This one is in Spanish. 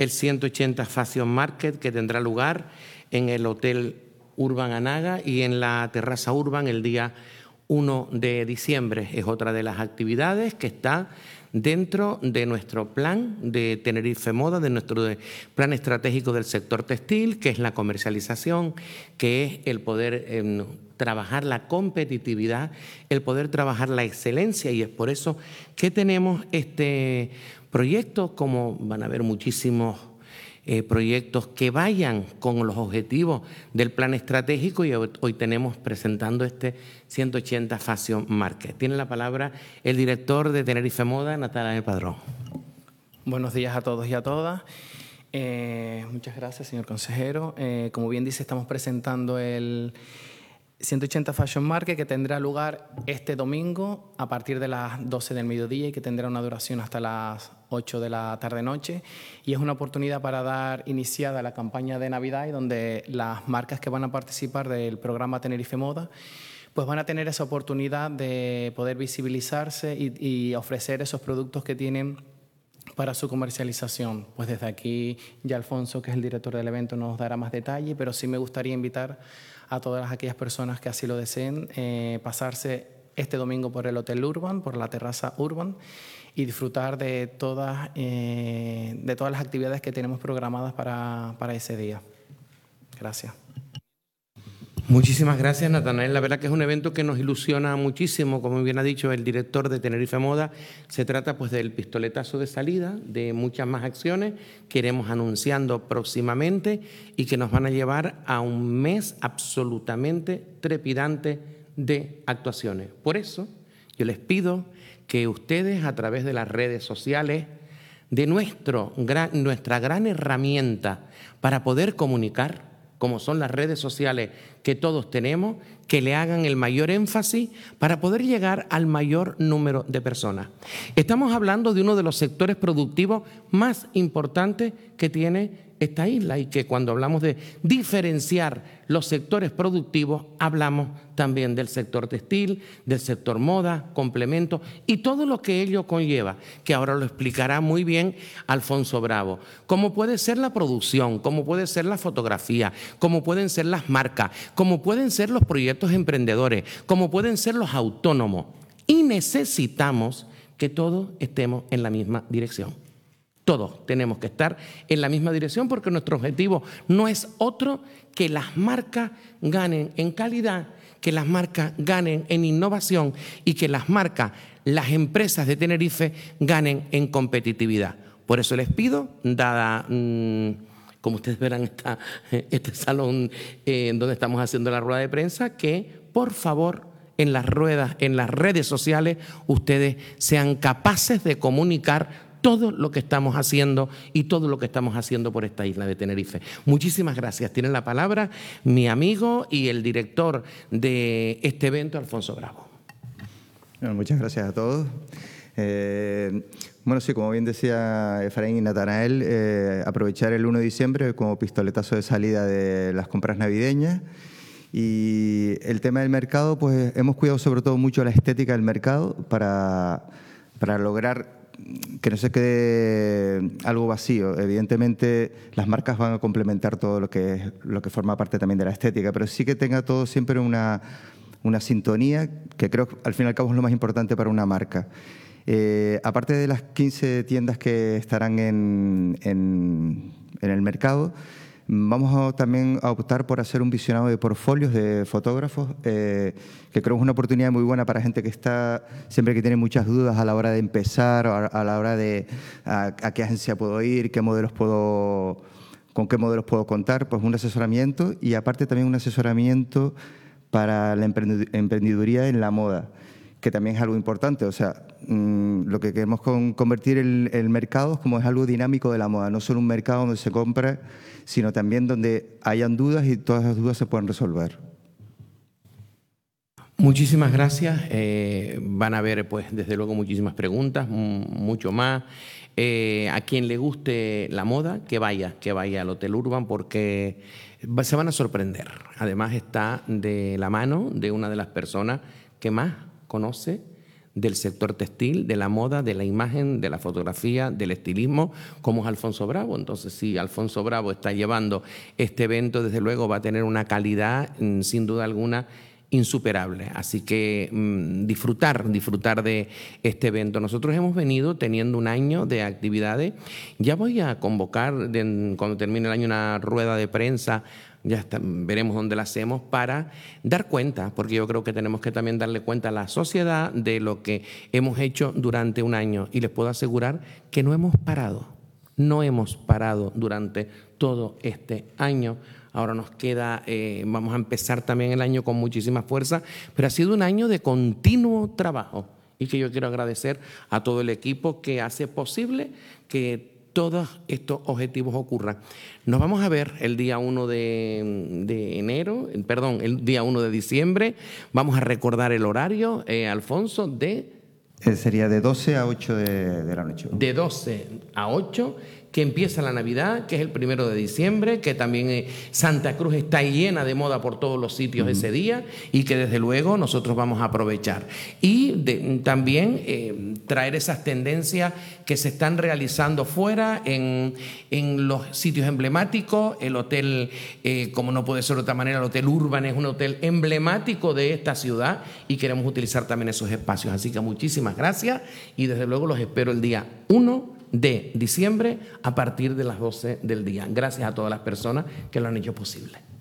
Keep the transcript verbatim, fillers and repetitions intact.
el ciento ochenta Fashion Market, que tendrá lugar en el Hotel Urban Anaga y en la Terraza Urban el día uno de diciembre. Es otra de las actividades que está dentro de nuestro plan de Tenerife Moda, de nuestro plan estratégico del sector textil, que es la comercialización, que es el poder eh, trabajar la competitividad, el poder trabajar la excelencia, y es por eso que tenemos este proyecto, como van a ver muchísimos Eh, proyectos que vayan con los objetivos del plan estratégico, y hoy, hoy tenemos presentando este ciento ochenta Fashion Market. Tiene la palabra el director de Tenerife Moda, Natanael Padrón. Buenos días a todos y a todas. Eh, muchas gracias, señor consejero. Eh, como bien dice, estamos presentando el ciento ochenta Fashion Market, que tendrá lugar este domingo a partir de las doce del mediodía y que tendrá una duración hasta las ocho de la tarde-noche. Y es una oportunidad para dar iniciada la campaña de Navidad, y donde las marcas que van a participar del programa Tenerife Moda pues van a tener esa oportunidad de poder visibilizarse y, y ofrecer esos productos que tienen para su comercialización. Pues desde aquí ya Alfonso, que es el director del evento, nos dará más detalle, pero sí me gustaría invitar a todas aquellas personas que así lo deseen eh, pasarse este domingo por el Hotel Urban, por la Terraza Urban, y disfrutar de todas, eh, de todas las actividades que tenemos programadas para, para ese día. Gracias. Muchísimas gracias, Natanael. La verdad que es un evento que nos ilusiona muchísimo, como bien ha dicho el director de Tenerife Moda. Se trata pues del pistoletazo de salida de muchas más acciones que iremos anunciando próximamente y que nos van a llevar a un mes absolutamente trepidante de actuaciones. Por eso yo les pido que ustedes, a través de las redes sociales, de nuestro, gran, nuestra gran herramienta para poder comunicar, como son las redes sociales que todos tenemos, que le hagan el mayor énfasis para poder llegar al mayor número de personas. Estamos hablando de uno de los sectores productivos más importantes que tiene esta isla, y que cuando hablamos de diferenciar los sectores productivos, hablamos también del sector textil, del sector moda, complementos y todo lo que ello conlleva, que ahora lo explicará muy bien Alfonso Bravo. Cómo puede ser la producción, cómo puede ser la fotografía, cómo pueden ser las marcas, cómo pueden ser los proyectos emprendedores, cómo pueden ser los autónomos. Y necesitamos que todos estemos en la misma dirección. Todos tenemos que estar en la misma dirección, porque nuestro objetivo no es otro que las marcas ganen en calidad, que las marcas ganen en innovación y que las marcas, las empresas de Tenerife ganen en competitividad. Por eso les pido, dada, mmm, como ustedes verán, esta, este salón eh, en donde estamos haciendo la rueda de prensa, que por favor en las ruedas, en las redes sociales, ustedes sean capaces de comunicar todo lo que estamos haciendo y todo lo que estamos haciendo por esta isla de Tenerife. Muchísimas gracias. Tiene la palabra mi amigo y el director de este evento, Alfonso Bravo. Bueno, muchas gracias a todos. Eh, bueno, sí, como bien decía Efraín y Natanael, eh, aprovechar el uno de diciembre como pistoletazo de salida de las compras navideñas. Y el tema del mercado, pues hemos cuidado sobre todo mucho la estética del mercado para, para lograr que no se quede algo vacío. Evidentemente las marcas van a complementar todo lo que es, lo que forma parte también de la estética, pero sí que tenga todo siempre una, una sintonía, que creo que al fin y al cabo es lo más importante para una marca. Eh, aparte de las quince tiendas que estarán en, en, en el mercado, vamos a, también a optar por hacer un visionado de portfolios de fotógrafos, eh, que creo que es una oportunidad muy buena para gente que está, siempre que tiene muchas dudas a la hora de empezar, a, a la hora de a, a qué agencia puedo ir, qué modelos puedo, con qué modelos puedo contar, pues un asesoramiento, y aparte también un asesoramiento para la emprendeduría en la moda, que también es algo importante. O sea, mmm, lo que queremos con, convertir el, el mercado es como es algo dinámico de la moda, no solo un mercado donde se compra, sino también donde hayan dudas y todas las dudas se puedan resolver. Muchísimas gracias. Eh, van a haber, pues, desde luego, muchísimas preguntas, mucho más. Eh, a quien le guste la moda, que vaya, que vaya al Hotel Urban, porque se van a sorprender. Además, está de la mano de una de las personas que más conoce del sector textil, de la moda, de la imagen, de la fotografía, del estilismo, como es Alfonso Bravo. Entonces, si Alfonso Bravo está llevando este evento, desde luego va a tener una calidad, sin duda alguna, insuperable. Así que mmm, disfrutar, disfrutar de este evento. Nosotros hemos venido teniendo un año de actividades. Ya voy a convocar, de, cuando termine el año, una rueda de prensa. Ya está, veremos dónde la hacemos para dar cuenta, porque yo creo que tenemos que también darle cuenta a la sociedad de lo que hemos hecho durante un año. Y les puedo asegurar que no hemos parado, no hemos parado durante todo este año. Ahora nos queda, eh, vamos a empezar también el año con muchísima fuerza, pero ha sido un año de continuo trabajo y que yo quiero agradecer a todo el equipo que hace posible que todos estos objetivos ocurran. Nos vamos a ver el día uno de, de enero, perdón, el día uno de diciembre. Vamos a recordar el horario, eh, Alfonso, de... Eh, sería de doce a ocho de, de la noche. De doce a ocho, que empieza la Navidad, que es el primero de diciembre, que también eh, Santa Cruz está llena de moda por todos los sitios uh-huh. ese día y que desde luego nosotros vamos a aprovechar. Y de, también eh, traer esas tendencias que se están realizando fuera en, en los sitios emblemáticos. El hotel, eh, como no puede ser de otra manera, el Hotel Urban es un hotel emblemático de esta ciudad y queremos utilizar también esos espacios. Así que muchísimas gracias y desde luego los espero el día uno de diciembre a partir de las doce del día. Gracias a todas las personas que lo han hecho posible.